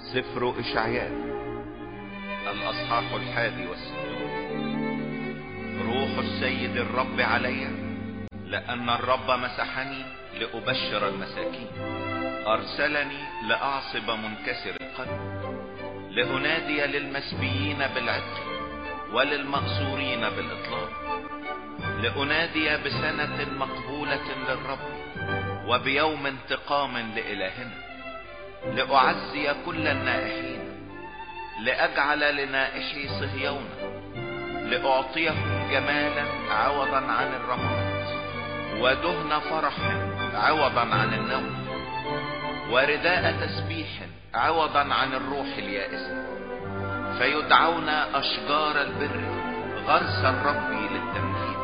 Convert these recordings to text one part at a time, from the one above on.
سفر إشعياء الأصحاح 61. روح السيد الرب علي، لأن الرب مسحني لأبشر المساكين، أرسلني لأعصب منكسر القلب، لأنادي للمسبيين بالعتق وللمأسورين بالإطلاق، لأنادي بسنة مقبولة للرب وبيوم انتقام لإلهنا، لأعزي كل النائحين، لأجعل لنائحي صهيون، لأعطيهم جمالا عوضا عن الرماد، ودهن فرح عوضا عن النوم، ورداء تسبيح عوضا عن الروح اليائسة، فيدعون أشجار البر غرس الرب للتمجيد،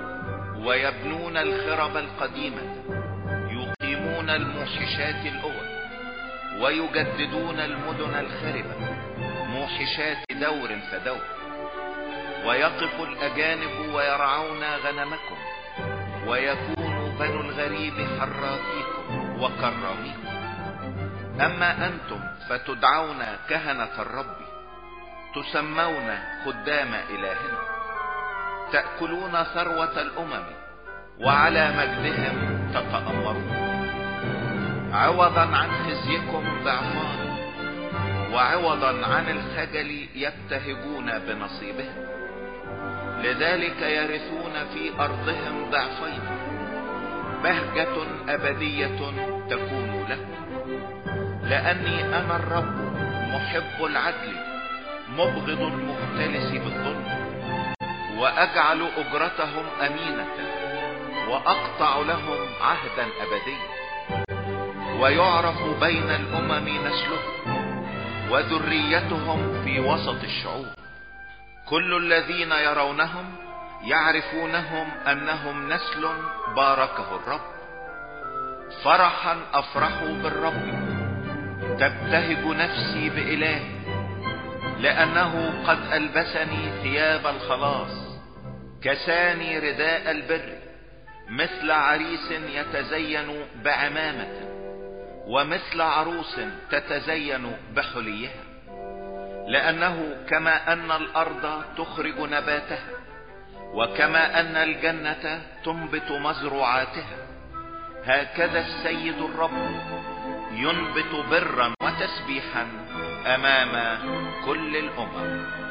ويبنون الخرب القديمة، يقيمون الموحشات الأول، ويجددون المدن الخربة موحشات دور فدور، ويقف الأجانب ويرعون غنمكم، ويكون بنو الغريب حراثيكم وكراميكم. أما أنتم فتدعون كهنة الرب، تسمون خدام إلهنا، تأكلون ثروة الأمم وعلى مجدهم تتأمرون، عوضا عن خزيكم ضعفان، وعوضا عن الخجل يبتهجون بنصيبهم، لذلك يرثون في أرضهم ضعفين، بهجة أبدية تكون لكم، لأني أنا الرب محب العدل مبغض المختلس بالظلم، وأجعل أجرتهم أمينة، وأقطع لهم عهدا أبديا، ويعرف بين الأمم نسلهم وذريتهم في وسط الشعوب، كل الذين يرونهم يعرفونهم أنهم نسل باركه الرب. فرحا أفرح بالرب، تبتهج نفسي بإلهي، لأنه قد ألبسني ثياب الخلاص، كساني رداء البر، مثل عريس يتزين بعمامة، ومثل عروس تتزين بحليها، لأنه كما أن الأرض تخرج نباتها، وكما أن الجنة تنبت مزروعاتها، هكذا السيد الرب ينبت برا وتسبيحا أمام كل الأمم.